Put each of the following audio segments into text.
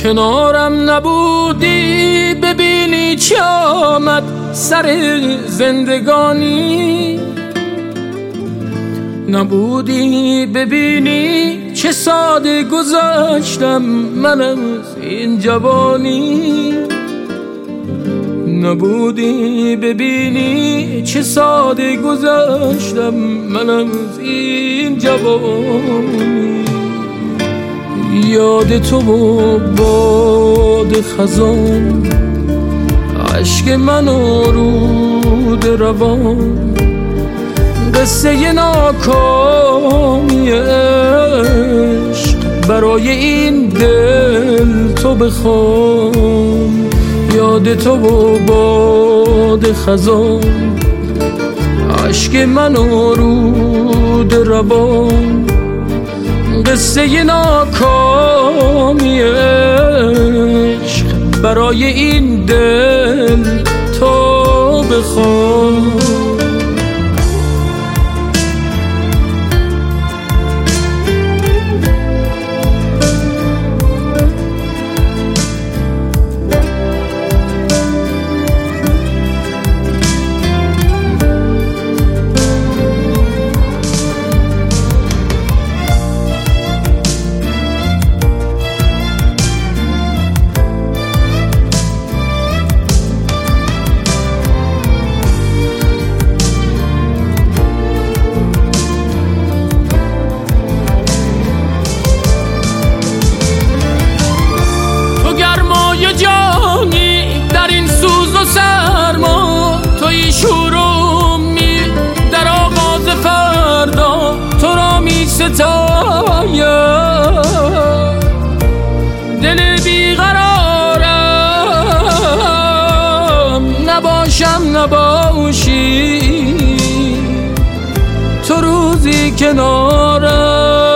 کنارم نبودی ببینی چه آمد سر زندگانی، نبودی ببینی چه ساده گذاشتم من از این جوانی، نبودی ببینی چه ساده گذاشتم من از این جوانی. یاد تو و باد خزان عشق من رود روان، قصه ناکامی عشق برای این دل تو بخوام. یاد تو و باد خزان عشق من رود روان، قصه ناکامی عشق برای این دل تو بخوام. جانی در این سوز و سرما، توی شور و امید در آغاز فردا، تو را می ستایم. دل بیقرارم نباشم نباشی، تو روزی کنارم.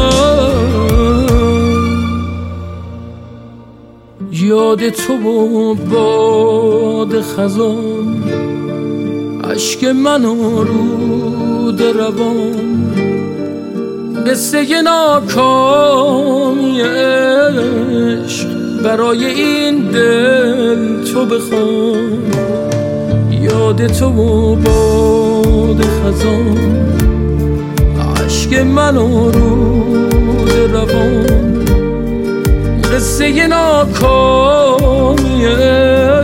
یاد تو و باد خزان عشق من رود روان، قصه ناکامی عشق برای این دل تو بخوام. یاد تو و باد خزان عشق من رود روان، قصه ناکامی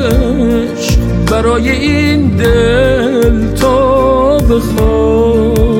عشق برای این دل تو بخوام.